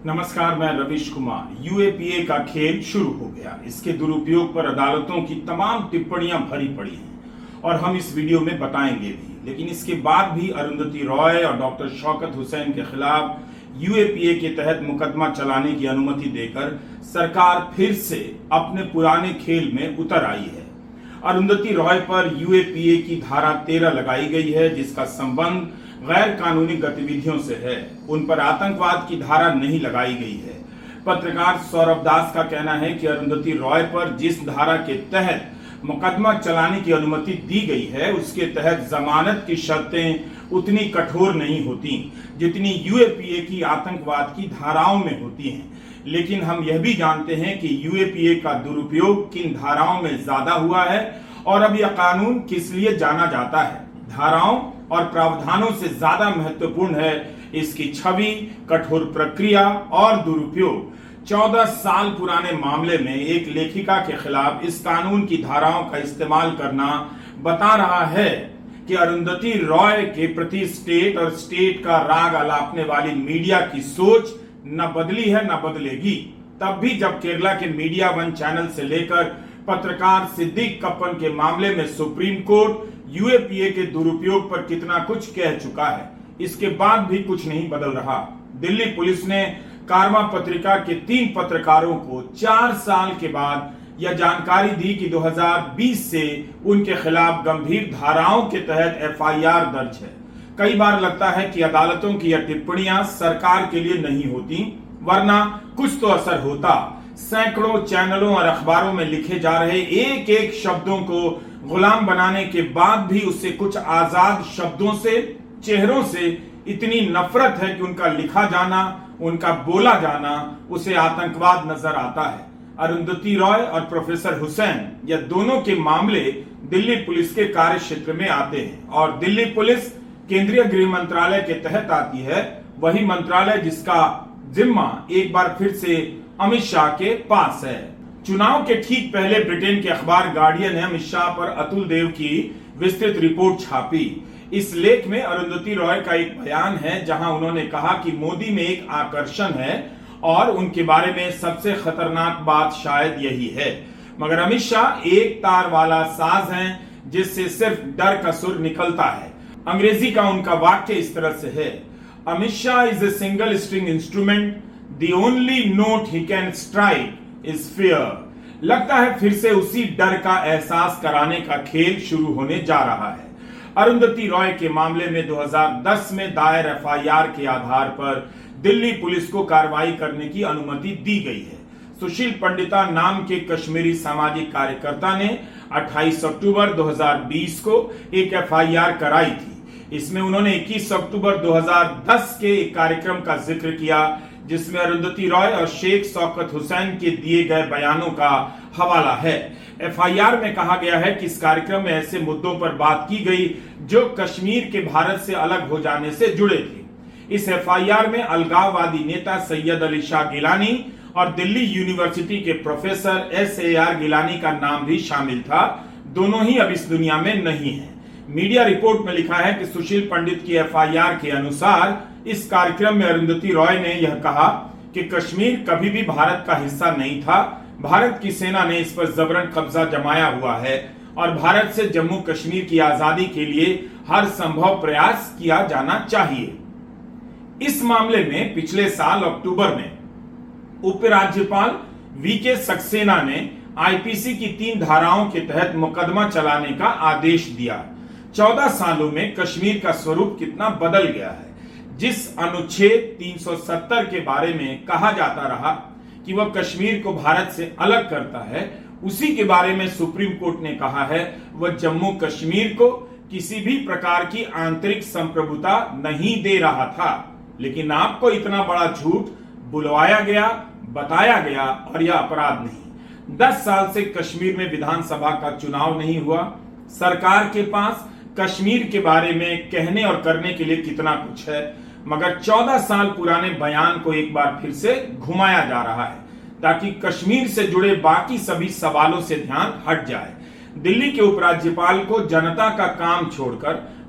नमस्कार, मैं रवीश कुमार। यूएपीए का खेल शुरू हो गया। इसके दुरुपयोग पर अदालतों की तमाम टिप्पणियां भरी पड़ी हैं और हम इस वीडियो में बताएंगे भी। लेकिन इसके बाद भी अरुंधति रॉय और डॉक्टर शौकत हुसैन के खिलाफ यूएपीए के तहत मुकदमा चलाने की अनुमति देकर सरकार फिर से अपने पुराने खेल में उतर आई है। अरुंधति रॉय पर यूएपीए की धारा 13 लगाई गई है, जिसका संबंध गैर कानूनी गतिविधियों से है। उन पर आतंकवाद की धारा नहीं लगाई गई है। पत्रकार सौरभ दास का कहना है कि अरुंधति रॉय पर जिस धारा के तहत मुकदमा चलाने की अनुमति दी गई है, उसके तहत जमानत की शर्तें उतनी कठोर नहीं होती जितनी यूएपीए की आतंकवाद की धाराओं में होती हैं। लेकिन हम यह भी जानते हैं कि यूएपीए का दुरुपयोग किन धाराओं में ज्यादा हुआ है और अब यह कानून किस लिए जाना जाता है। धाराओं और प्रावधानों से ज्यादा महत्वपूर्ण है इसकी छवि, कठोर प्रक्रिया और दुरुपयोग। 14 साल पुराने मामले में एक लेखिका के खिलाफ इस कानून की धाराओं का इस्तेमाल करना बता रहा है कि अरुंधति रॉय के प्रति स्टेट और स्टेट का राग अलापने वाली मीडिया की सोच न बदली है न बदलेगी। तब भी जब केरला के मीडिया वन चैनल से लेकर पत्रकार सिद्दीक कप्पन के मामले में सुप्रीम कोर्ट यूएपीए के दुरुपयोग पर कितना कुछ कह चुका है, इसके बाद भी कुछ नहीं बदल रहा। दिल्ली पुलिस ने कारमा पत्रिका के 3 पत्रकारों को 4 साल के बाद यह जानकारी दी कि 2020 से उनके खिलाफ गंभीर धाराओं के तहत एफआईआर दर्ज है। कई बार लगता है कि अदालतों की यह टिप्पणियां सरकार के लिए नहीं होती, वरना कुछ तो असर होता। सैकड़ों चैनलों और अखबारों में लिखे जा रहे एक एक शब्दों को गुलाम बनाने के बाद भी उससे कुछ आजाद शब्दों से, चेहरों से इतनी नफरत है कि उनका लिखा जाना, उनका बोला जाना उसे आतंकवाद नजर आता है। अरुंधति रॉय और प्रोफेसर हुसैन, यह दोनों के मामले दिल्ली पुलिस के कार्य क्षेत्र में आते हैं और दिल्ली पुलिस केंद्रीय गृह मंत्रालय के तहत आती है। वही मंत्रालय जिसका जिम्मा एक बार फिर से अमित शाह के पास है। चुनाव के ठीक पहले ब्रिटेन के अखबार गार्डियन ने अमित शाह पर अतुल देव की विस्तृत रिपोर्ट छापी। इस लेख में अरुंधति रॉय का एक बयान है जहां उन्होंने कहा कि मोदी में एक आकर्षण है और उनके बारे में सबसे खतरनाक बात शायद यही है। मगर अमित शाह एक तार वाला साज हैं जिससे सिर्फ डर का सुर निकलता है। अंग्रेजी का उनका वाक्य इस तरह से है, Amit Shah is a single string instrument, the only note he can strike is fear. लगता है फिर से उसी डर का एहसास कराने का खेल शुरू होने जा रहा है। अरुंधति रॉय के मामले में 2010 में दायर एफआईआर के आधार पर दिल्ली पुलिस को कार्रवाई करने की अनुमति दी गई है। सुशील पंडिता नाम के कश्मीरी सामाजिक कार्यकर्ता ने 28 अक्टूबर 2020 को एक एफआईआर कराई थी। इसमें उन्होंने 21 अक्टूबर 2010 के एक कार्यक्रम का जिक्र किया जिसमें अरुंधति रॉय और शेख शौकत हुसैन के दिए गए बयानों का हवाला है। एफआईआर में कहा गया है कि इस कार्यक्रम में ऐसे मुद्दों पर बात की गई जो कश्मीर के भारत से अलग हो जाने से जुड़े थे। इस एफआईआर में अलगाववादी नेता सैयद अली शाह गिलानी और दिल्ली यूनिवर्सिटी के प्रोफेसर SAR गिलानी का नाम भी शामिल था। दोनों ही अब इस दुनिया में नहीं है। मीडिया रिपोर्ट में लिखा है कि सुशील पंडित की एफआईआर के अनुसार इस कार्यक्रम में अरुंधति रॉय ने यह कहा कि कश्मीर कभी भी भारत का हिस्सा नहीं था। भारत की सेना ने इस पर जबरन कब्जा जमाया हुआ है और भारत से जम्मू कश्मीर की आजादी के लिए हर संभव प्रयास किया जाना चाहिए। इस मामले में पिछले साल अक्टूबर में उपराज्यपाल VK सक्सेना ने आईपीसी की 3 धाराओं के तहत मुकदमा चलाने का आदेश दिया। 14 सालों में कश्मीर का स्वरूप कितना बदल गया है। जिस अनुच्छेद 370 के बारे में कहा जाता रहा कि वह कश्मीर को भारत से अलग करता है, उसी के बारे में सुप्रीम कोर्ट ने कहा है वह जम्मू कश्मीर को किसी भी प्रकार की आंतरिक संप्रभुता नहीं दे रहा था। लेकिन आपको इतना बड़ा झूठ बुलवाया गया, बताया गया और यह अपराध नहीं। 10 साल से कश्मीर में विधानसभा का चुनाव नहीं हुआ। सरकार के पास कश्मीर के बारे में कहने और करने के लिए कितना कुछ है, मगर 14 साल पुराने बयान को एक बार फिर से घुमाया जा रहा है ताकि कश्मीर से जुड़े बाकी सभी सवालों से ध्यान हट जाए। दिल्ली के उपराज्यपाल को जनता का काम छोड़कर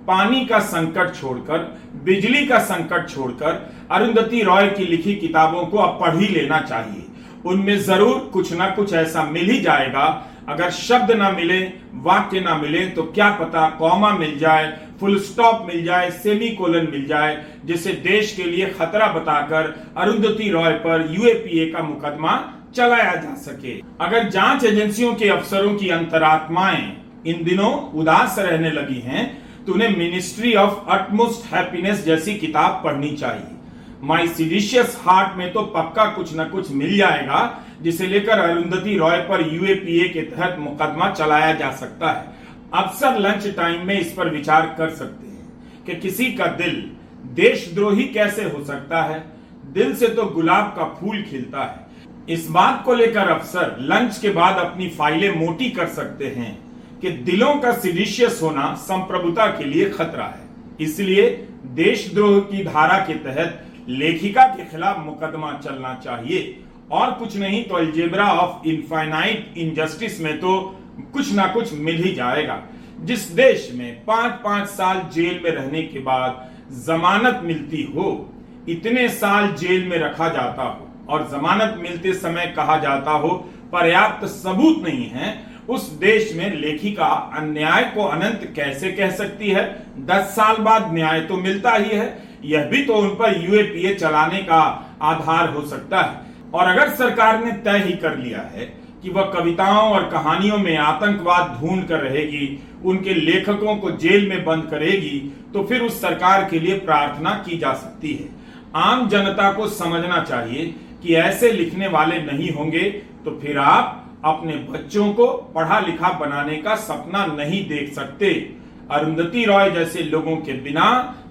पानी का संकट छोड़कर, बिजली का संकट छोड़कर अरुंधति रॉय की लिखी किताबों को अब पढ़ ही लेना चाहिए। उनमें जरूर कुछ ना कुछ ऐसा मिल ही जाएगा। अगर शब्द ना मिले, वाक्य ना मिले, तो क्या पता कॉमा मिल जाए, फुल स्टॉप मिल जाए, सेमीकोलन मिल जाए, जिसे देश के लिए खतरा बताकर अरुंधति रॉय पर यूएपीए का मुकदमा चलाया जा सके। अगर जांच एजेंसियों के अफसरों की अंतरात्माएं इन दिनों उदास रहने लगी हैं, तो उन्हें मिनिस्ट्री ऑफ अटमोस्ट हैप्पीनेस जैसी किताब पढ़नी चाहिए। माई सिडिशियस हार्ट में तो पक्का कुछ न कुछ मिल जाएगा, जिसे लेकर अरुंधति रॉय पर यूएपीए के तहत मुकदमा चलाया जा सकता है। अफसर लंच टाइम में इस पर विचार कर सकते हैं कि किसी का दिल देशद्रोही कैसे हो सकता है। दिल से तो गुलाब का फूल खिलता है। इस बात को लेकर अफसर लंच के बाद अपनी फाइलें मोटी कर सकते हैं कि दिलों का सिडिशियस होना संप्रभुता के लिए खतरा है। इसलिए देशद्रोह की धारा के तहत लेखिका के खिलाफ मुकदमा चलना चाहिए। और कुछ नहीं तो अलजेब्रा ऑफ इनफाइनाइट इनजस्टिस में तो कुछ ना कुछ मिल ही जाएगा। जिस देश में 5-5 साल जेल में रहने के बाद जमानत मिलती हो, इतने साल जेल में रखा जाता हो और जमानत मिलते समय कहा जाता हो पर्याप्त सबूत नहीं है, उस देश में लेखिका अन्याय को अनंत कैसे कह सकती है? 10 साल बाद न्याय तो मिलता ही है। यह भी तो उन पर यूएपीए चलाने का आधार हो सकता है। और अगर सरकार ने तय ही कर लिया है कि वह कविताओं और कहानियों में आतंकवाद ढूंढ कर रहेगी, उनके लेखकों को जेल में बंद करेगी, तो फिर उस सरकार के लिए प्रार्थना की जा सकती है। आम जनता को समझना चाहिए कि ऐसे लिखने वाले नहीं होंगे तो फिर आप अपने बच्चों को पढ़ा लिखा बनाने का सपना नहीं देख सकते। अरुंधति रॉय जैसे लोगों के बिना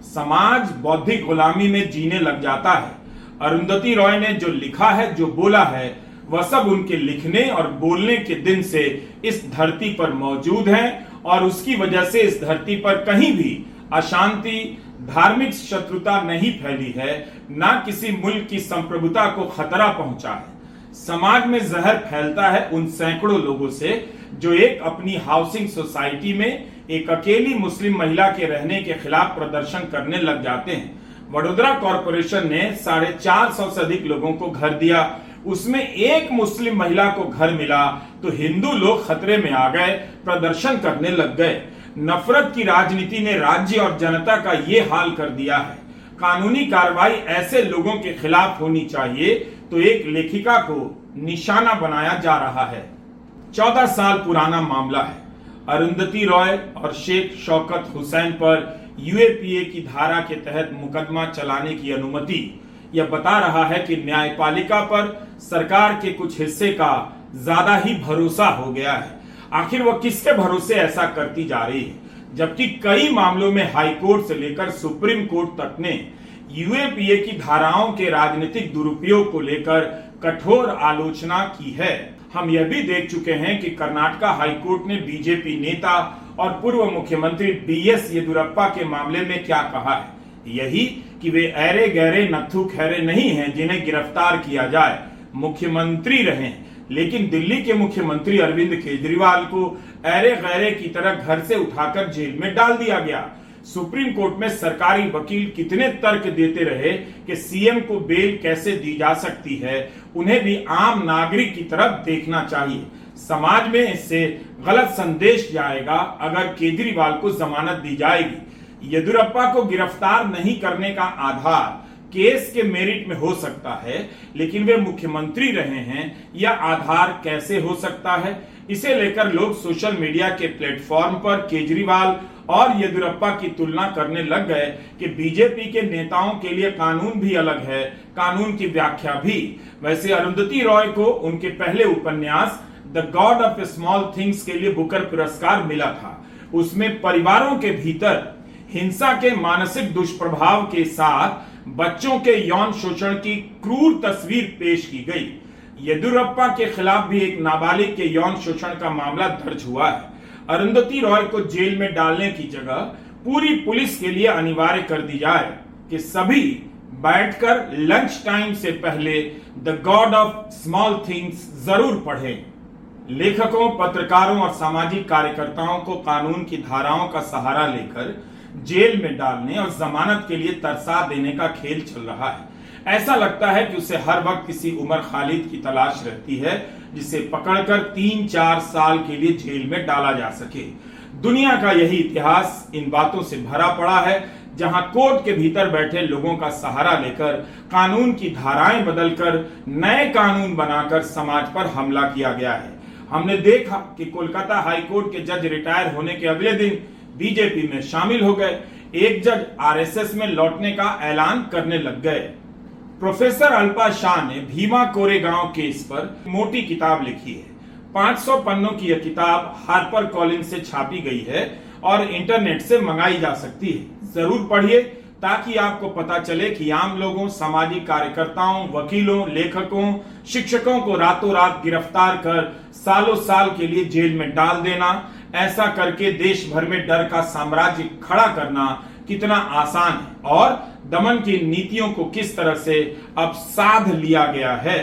समाज बौद्धिक गुलामी में जीने लग जाता है। अरुंधति रॉय ने जो लिखा है, जो बोला है, वह सब उनके लिखने और बोलने के दिन से इस धरती पर मौजूद है और उसकी वजह से इस धरती पर कहीं भी अशांति, धार्मिक शत्रुता नहीं फैली है, ना किसी मुल्क की संप्रभुता को खतरा पहुंचा है। समाज में जहर फैलता है उन सैकड़ों लोगों से जो एक अपनी हाउसिंग सोसाइटी में एक अकेली मुस्लिम महिला के रहने के खिलाफ प्रदर्शन करने लग जाते हैं। वडोदरा कॉरपोरेशन ने 450 से अधिक लोगों को घर दिया, उसमें एक मुस्लिम महिला को घर मिला तो हिंदू लोग खतरे में आ गए, प्रदर्शन करने लग गए। नफरत की राजनीति ने राज्य और जनता का ये हाल कर दिया है। कानूनी कार्रवाई ऐसे लोगों के खिलाफ होनी चाहिए, तो एक लेखिका को निशाना बनाया जा रहा है। 14 साल पुराना मामला है। अरुंधति रॉय और शेख शौकत हुसैन पर यूएपीए की धारा के तहत मुकदमा चलाने की अनुमति यह बता रहा है कि न्यायपालिका पर सरकार के कुछ हिस्से का ज्यादा ही भरोसा हो गया है। आखिर वह किसके भरोसे ऐसा करती जा रही है, जबकि कई मामलों में हाई कोर्ट से लेकर सुप्रीम कोर्ट तक ने यूएपीए की धाराओं के राजनीतिक दुरुपयोग को लेकर कठोर आलोचना की है। हम यह भी देख चुके हैं कि कर्नाटका हाईकोर्ट ने बीजेपी नेता और पूर्व मुख्यमंत्री बीएस येदियुरप्पा के मामले में क्या कहा है, यही कि वे ऐरे गहरे नत्थु खैरे नहीं हैं जिन्हें गिरफ्तार किया जाए, मुख्यमंत्री रहे। लेकिन दिल्ली के मुख्यमंत्री अरविंद केजरीवाल को ऐरे गहरे की तरह घर से उठाकर जेल में डाल दिया गया। सुप्रीम कोर्ट में सरकारी वकील कितने तर्क देते रहे कि सीएम को बेल कैसे दी जा सकती है, उन्हें भी आम नागरिक की तरफ देखना चाहिए। समाज में इससे गलत संदेश जाएगा अगर केजरीवाल को जमानत दी जाएगी। येदियुरप्पा को गिरफ्तार नहीं करने का आधार केस के मेरिट में हो सकता है, लेकिन वे मुख्यमंत्री रहे हैं, यह आधार कैसे हो सकता है? इसे लेकर लोग सोशल मीडिया के प्लेटफॉर्म पर केजरीवाल और येदियुरप्पा की तुलना करने लग गए कि बीजेपी के नेताओं के लिए कानून भी अलग है, कानून की व्याख्या भी। वैसे अरुंधति रॉय को उनके पहले उपन्यास the God of small things के लिए बुकर पुरस्कार मिला था। उसमें परिवारों के भीतर हिंसा के मानसिक दुष्प्रभाव के साथ बच्चों के यौन शोषण की क्रूर तस्वीर पेश की गई। येदियुरप्पा के खिलाफ भी एक नाबालिग के यौन शोषण का मामला दर्ज हुआ है। अरुंधति रॉय को जेल में डालने की जगह पूरी पुलिस के लिए अनिवार्य कर दी जाए कि सभी बैठकर लंच टाइम से पहले the God of small things जरूर पढ़ें। लेखकों, पत्रकारों और सामाजिक कार्यकर्ताओं को कानून की धाराओं का सहारा लेकर जेल में डालने और जमानत के लिए तरसा देने का खेल चल रहा है। ऐसा लगता है कि उसे हर वक्त किसी उमर खालिद की तलाश रहती है जिसे पकड़कर 3-4 साल के लिए जेल में डाला जा सके। दुनिया का यही इतिहास इन बातों से भरा पड़ा है, जहां कोर्ट के भीतर बैठे लोगों का सहारा लेकर कानून की धाराएं बदलकर नए कानून बनाकर समाज पर हमला किया गया है। हमने देखा कि कोलकाता हाई कोर्ट के जज रिटायर होने के अगले दिन बीजेपी में शामिल हो गए। एक जज आरएसएस में लौटने का ऐलान करने लग गए। प्रोफेसर अल्पा शाह ने भीमा कोरेगांव केस पर मोटी किताब लिखी है। 500 पन्नों की यह किताब हार्पर कॉलिंस से छापी गई है और इंटरनेट से मंगाई जा सकती है। जरूर पढ़िए ताकि आपको पता चले कि आम लोगों, सामाजिक कार्यकर्ताओं, वकीलों, लेखकों, शिक्षकों को रातों रात गिरफ्तार कर सालों साल के लिए जेल में डाल देना, ऐसा करके देश भर में डर का साम्राज्य खड़ा करना कितना आसान है और दमन की नीतियों को किस तरह से अब साध लिया गया है।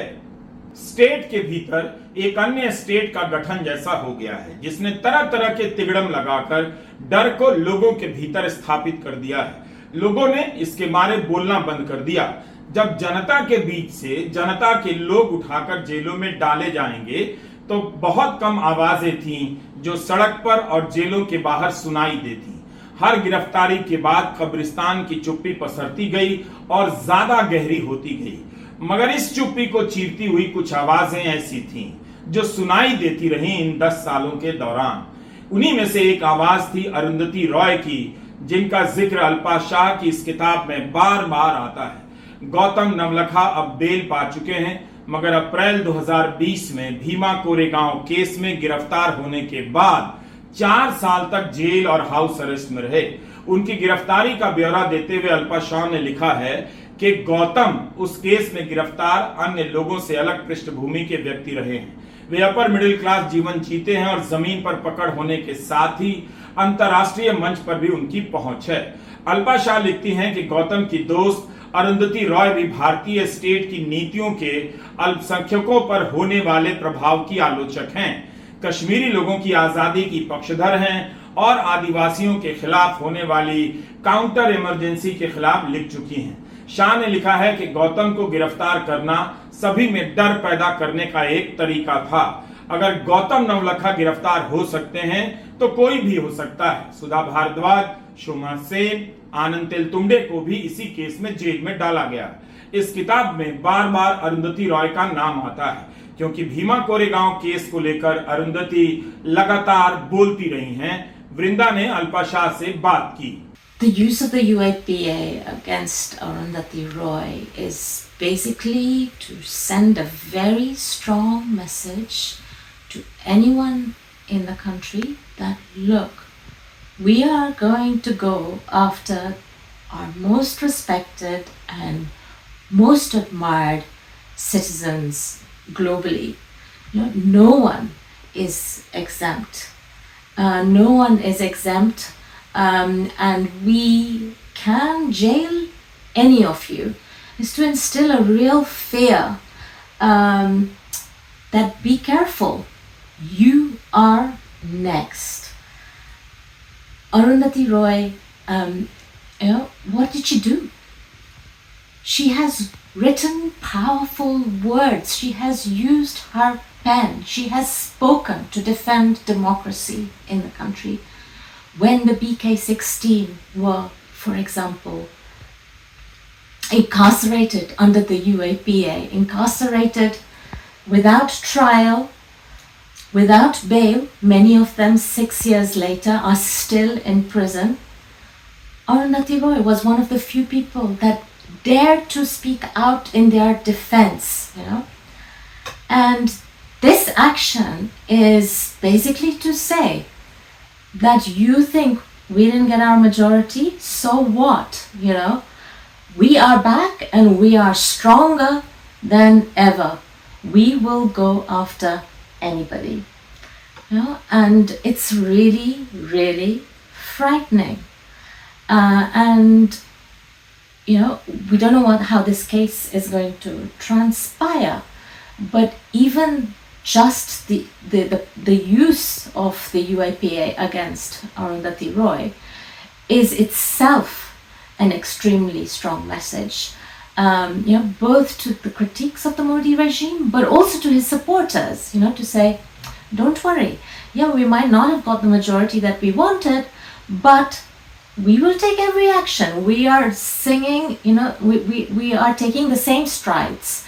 स्टेट के भीतर एक अन्य स्टेट का गठन जैसा हो गया है, जिसने तरह तरह के तिगड़म लगाकर डर को लोगों के भीतर स्थापित कर दिया है। लोगों ने इसके बारे बोलना बंद कर दिया। जब जनता के बीच से जनता के लोग उठाकर जेलों में डाले जाएंगे तो बहुत कम आवाजें थीं जो सड़क पर और जेलों के बाहर सुनाई देती। हर गिरफ्तारी के बाद कब्रिस्तान की चुप्पी पसरती गई और ज्यादा गहरी होती गई, मगर इस चुप्पी को चीरती हुई कुछ आवाजें ऐसी थीं जो सुनाई देती रहीं इन 10 सालों के दौरान। उन्हीं में से एक आवाज थी अरुंधति रॉय की, जिनका जिक्र अल्पा शाह की इस किताब में बार बार आता है। गौतम नवलखा अब बेल पा चुके हैं, मगर अप्रैल 2020 में भीमा कोरेगांव केस में गिरफ्तार होने के बाद 4 साल तक जेल और हाउस अरेस्ट में रहे। उनकी गिरफ्तारी का ब्यौरा देते हुए अल्पा शाह ने लिखा है कि गौतम उस केस में गिरफ्तार अन्य लोगों से अलग पृष्ठभूमि के व्यक्ति रहे हैं। वे अपर मिडिल क्लास जीवन जीते हैं और जमीन पर पकड़ होने के साथ ही अंतरराष्ट्रीय मंच पर भी उनकी पहुंच है। अल्पा शाह लिखती हैं कि गौतम की दोस्त अरुंधति रॉय भी भारतीय स्टेट की नीतियों के अल्पसंख्यकों पर होने वाले प्रभाव की आलोचक हैं, कश्मीरी लोगों की आजादी की पक्षधर हैं और आदिवासियों के खिलाफ होने वाली काउंटर इमरजेंसी के खिलाफ लिख चुकी हैं। शाह ने लिखा है कि गौतम को गिरफ्तार करना सभी में डर पैदा करने का एक तरीका था। अगर गौतम नवलखा गिरफ्तार हो सकते हैं तो कोई भी हो सकता है। सुधा भारद्वाज, शोमा सेन, आनंद तेलतुंबडे को भी इसी केस में जेल में डाला गया। इस किताब में बार बार अरुंधति रॉय का नाम आता है, क्योंकि भीमा कोरेगांव केस को लेकर अरुंधति लगातार बोलती रही हैं। वृंदा ने अल्पा शाह से बात की। The use of the UAPA against Arundhati Roy is basically to send a very strong message to anyone in the country that, look, we are going to go after our most respected and most admired citizens globally. No one is exempt. No one is exempt. And we can jail any of you, is to instill a real fear that be careful, you are next. Arundhati Roy, what did she do? She has written powerful words. She has used her pen. She has spoken to defend democracy in the country. When the BK16 were, for example, incarcerated under the UAPA, incarcerated without trial, without bail, many of them 6 years later are still in prison. Arundhati Roy was one of the few people that dared to speak out in their defense, And this action is basically to say that you think we didn't get our majority, so what? We are back and we are stronger than ever. We will go after anybody. And it's really, really frightening. And we don't know how this case is going to transpire, but even just the use of the UAPA against Arundhati Roy is itself an extremely strong message, both to the critiques of the Modi regime, but also to his supporters, to say, don't worry. Yeah, we might not have got the majority that we wanted, but we will take every action. We are singing, we are taking the same strides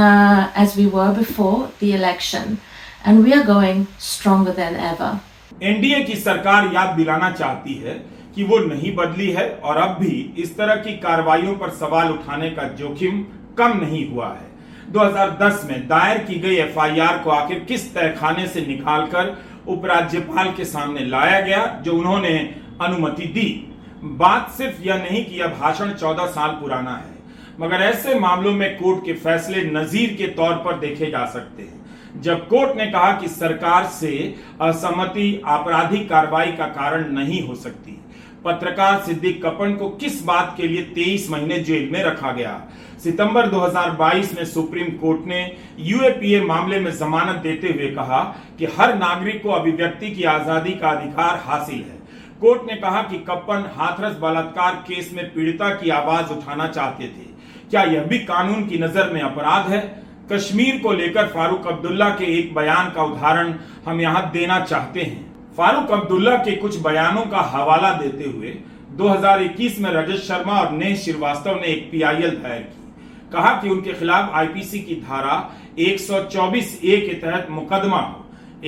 as we were before the election, and we are going stronger than ever. NDA की सरकार याद दिलाना चाहती है कि वो नहीं बदली है और अब भी इस तरह की कार्रवाइयों पर सवाल उठाने का जोखिम कम नहीं हुआ है। 2010 में दायर की गई एफआईआर को आखिर किस तहखाने से निकालकर उपराज्यपाल के सामने लाया गया जो उन्होंने अनुमति दी। बात सिर्फ यह नहीं कि यह भाषण 14 साल पुराना है, मगर ऐसे मामलों में कोर्ट के फैसले नजीर के तौर पर देखे जा सकते हैं। जब कोर्ट ने कहा कि सरकार से असहमति आपराधिक कार्रवाई का कारण नहीं हो सकती, पत्रकार सिद्दीक कपन को किस बात के लिए 23 महीने जेल में रखा गया। सितंबर 2022 में सुप्रीम कोर्ट ने यूएपीए मामले में जमानत देते हुए कहा कि हर नागरिक को अभिव्यक्ति की आजादी का अधिकार हासिल है। कोर्ट ने कहा कि कप्पन हाथरस बलात्कार केस में पीड़िता की आवाज उठाना चाहते थे। क्या यह भी कानून की नजर में अपराध है? कश्मीर को लेकर फारूक अब्दुल्ला के एक बयान का उदाहरण हम यहाँ देना चाहते हैं। फारूक अब्दुल्ला के कुछ बयानों का हवाला देते हुए 2021 में रजत शर्मा और नेह श्रीवास्तव ने एक पीआईएल दायर की। कहा कि उनके खिलाफ आईपीसी की धारा 124A के तहत मुकदमा हो।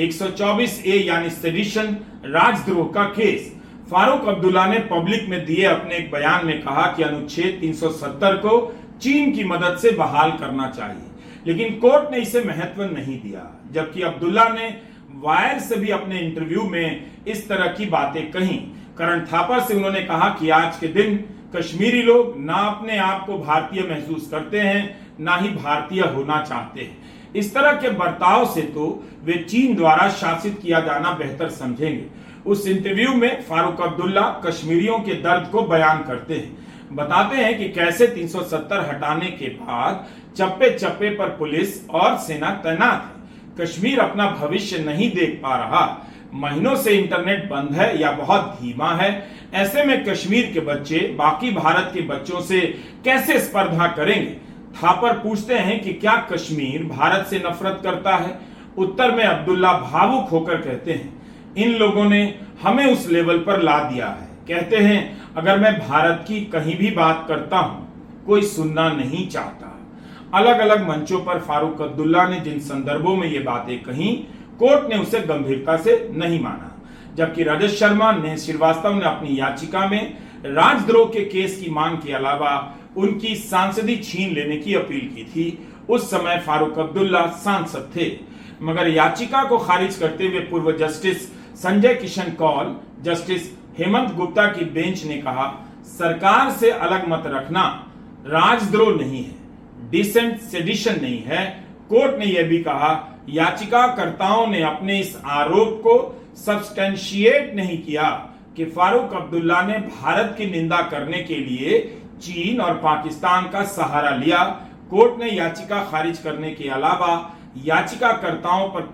124A यानी सेडिशन, राजद्रोह का केस। फारूक अब्दुल्ला ने पब्लिक में दिए अपने एक बयान में कहा कि अनुच्छेद 370 को चीन की मदद से बहाल करना चाहिए, लेकिन कोर्ट ने इसे महत्व नहीं दिया। जबकि अब्दुल्ला ने वायर से भी अपने इंटरव्यू में इस तरह की बातें कही। करण थापा से उन्होंने कहा कि आज के दिन कश्मीरी लोग ना अपने आप को भारतीय महसूस करते हैं, ना ही भारतीय होना चाहते हैं। इस तरह के बर्ताव से तो वे चीन द्वारा शासित किया जाना बेहतर समझेंगे। उस इंटरव्यू में फारूक अब्दुल्ला कश्मीरियों के दर्द को बयान करते हैं, बताते हैं कि कैसे 370 हटाने के बाद चप्पे चप्पे पर पुलिस और सेना तैनात है। कश्मीर अपना भविष्य नहीं देख पा रहा। महीनों से इंटरनेट बंद है या बहुत धीमा है। ऐसे में कश्मीर के बच्चे बाकी भारत के बच्चों से कैसे स्पर्धा करेंगे? थापर पूछते हैं कि क्या कश्मीर भारत से नफरत करता है? उत्तर में अब्दुल्ला भावुक होकर कहते हैं, इन लोगों ने हमें उस लेवल पर ला दिया है। कहते हैं, अगर मैं भारत की कहीं भी बात करता हूं, कोई सुनना नहीं चाहता। अलग अलग मंचों पर फारूक अब्दुल्ला ने जिन संदर्भों में ये बातें कही, कोर्ट ने उसे गंभीरता से नहीं माना। जबकि रजत शर्मा ने श्रीवास्तव ने अपनी याचिका में राजद्रोह के केस की मांग के अलावा उनकी सांसदी छीन लेने की अपील की थी। उस समय फारूक अब्दुल्ला सांसद थे, मगर याचिका को खारिज करते हुए पूर्व जस्टिस संजय किशन कौल, जस्टिस हेमंत गुप्ता की बेंच ने कहा, सरकार से अलग मत रखना राजद्रोह नहीं है, डिसेंट सेडिशन नहीं है। कोर्ट ने यह भी कहा, याचिकाकर्ताओं ने अपने इस आरोप को सब्सटेंशिएट नहीं किया कि फारूक अब्दुल्ला ने भारत की निंदा करने के लिए चीन और पाकिस्तान का सहारा लिया। कोर्ट ने याचिका खारिज करने के अलावा याचिकाकर्ताओं पर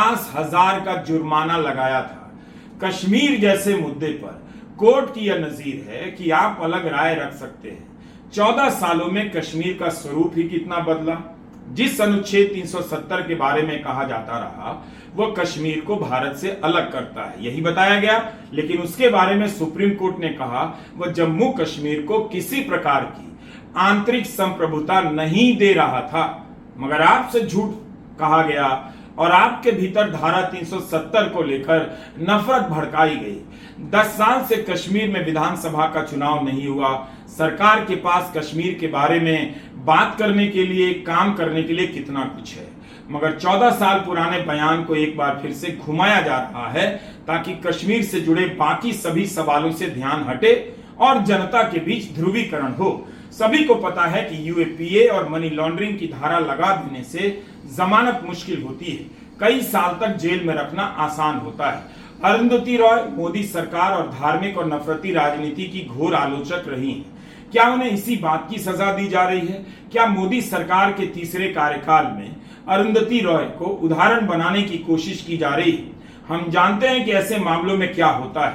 50,000 का जुर्माना लगाया था। कश्मीर जैसे मुद्दे पर कोर्ट की यह नजीर है कि आप अलग राय रख सकते हैं। 14 सालों में कश्मीर का स्वरूप ही कितना बदला। जिस अनुच्छेद 370 के बारे में कहा जाता रहा, वह कश्मीर को भारत से अलग करता है, यही बताया गया। लेकिन उसके बारे में सुप्रीम कोर्ट ने कहा, वह जम्मू कश्मीर को किसी प्रकार की आंतरिक संप्रभुता नहीं दे रहा था। मगर आपसे झूठ कहा गया और आपके भीतर धारा 370 को लेकर नफरत भड़काई गई। 10 साल से कश्मीर में विधानसभा का चुनाव नहीं हुआ। सरकार के पास कश्मीर के बारे में बात करने के लिए, काम करने के लिए कितना कुछ है, मगर 14 साल पुराने बयान को एक बार फिर से घुमाया जा रहा है ताकि कश्मीर से जुड़े बाकी सभी सवालों से ध्यान हटे और जनता के बीच ध्रुवीकरण हो। सभी को पता है कि यूएपीए और मनी लॉन्ड्रिंग की धारा लगा देने से जमानत मुश्किल होती है, कई साल तक जेल में रखना आसान होता है। अरुंधति रॉय मोदी सरकार और धार्मिक और नफरती राजनीति की घोर आलोचक रही हैं। क्या उन्हें इसी बात की सजा दी जा रही है? क्या मोदी सरकार के तीसरे कार्यकाल में अरुंधति रॉय को उदाहरण बनाने की कोशिश की जा रही है? हम जानते हैं कि ऐसे मामलों में क्या होता है।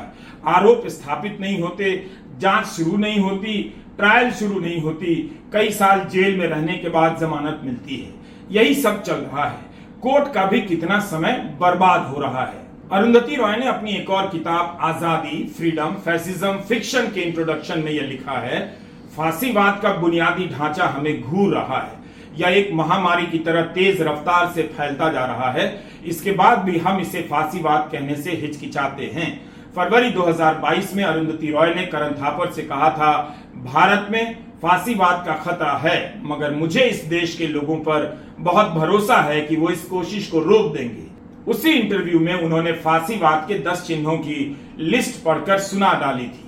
आरोप स्थापित नहीं होते, जांच शुरू नहीं होती, ट्रायल शुरू नहीं होती, कई साल जेल में रहने के बाद जमानत मिलती है। यही सब चल रहा है। कोर्ट का भी कितना समय बर्बाद हो रहा है। अरुंधति रॉय ने अपनी एक और किताब आजादी, फ्रीडम, फैसिज्म, फिक्शन के इंट्रोडक्शन में यह लिखा है, फांसीवाद का बुनियादी ढांचा हमें घूर रहा है। यह एक महामारी की तरह तेज रफ्तार से फैलता जा रहा है। इसके बाद भी हम इसे फांसीवाद कहने से हिचकिचाते हैं। फरवरी 2022 में अरुंधति रॉय ने करण थापर से कहा था, भारत में फांसीवाद का खतरा है, मगर मुझे इस देश के लोगों पर बहुत भरोसा है कि वो इस कोशिश को रोक देंगे। उसी इंटरव्यू में उन्होंने फांसीवाद के 10 चिन्हों की लिस्ट पढ़कर सुना डाली थी।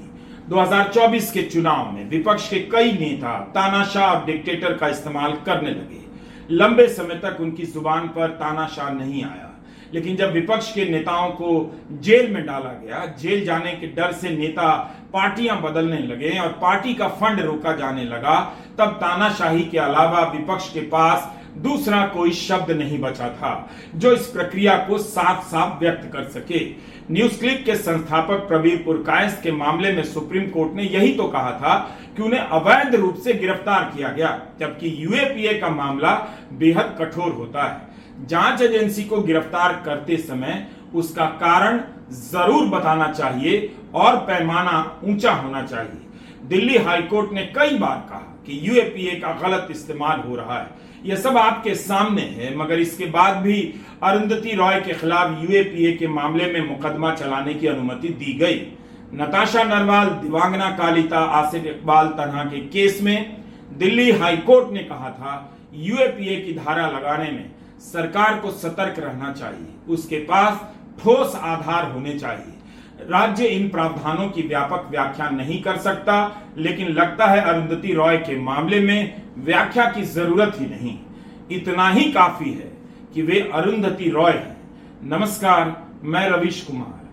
2024 के चुनाव में विपक्ष के कई नेता तानाशाह और डिक्टेटर का इस्तेमाल करने लगे। लंबे समय तक उनकी जुबान पर तानाशाह नहीं आया, लेकिन जब विपक्ष के नेताओं को जेल में डाला गया, जेल जाने के डर से नेता पार्टियां बदलने लगे और पार्टी का फंड रोका जाने लगा, तब तानाशाही के अलावा विपक्ष के पास दूसरा कोई शब्द नहीं बचा था जो इस प्रक्रिया को साफ साफ व्यक्त कर सके। न्यूज क्लिक के संस्थापक प्रवीर पुरकायस्थ के मामले में सुप्रीम कोर्ट ने यही तो कहा था कि उन्हें अवैध रूप से गिरफ्तार किया गया, जबकि यूएपीए का मामला बेहद कठोर होता है। जांच एजेंसी को गिरफ्तार करते समय उसका कारण जरूर बताना चाहिए और पैमाना ऊंचा होना चाहिए। दिल्ली हाईकोर्ट ने कई बार कहा कि यूएपीए का गलत इस्तेमाल हो रहा है। यह सब आपके सामने है, मगर इसके बाद भी अरुंधति रॉय के खिलाफ यूएपीए के मामले में मुकदमा चलाने की अनुमति दी गई। नताशा नरवाल, दिवांगना कालिता, आसिफ इकबाल तरह के केस में दिल्ली हाईकोर्ट ने कहा था, यूएपीए की धारा लगाने में सरकार को सतर्क रहना चाहिए, उसके पास ठोस आधार होने चाहिए। राज्य इन प्रावधानों की व्यापक व्याख्या नहीं कर सकता, लेकिन लगता है अरुंधति रॉय के मामले में व्याख्या की जरूरत ही नहीं। इतना ही काफी है कि वे अरुंधति रॉय हैं। नमस्कार, मैं रवीश कुमार।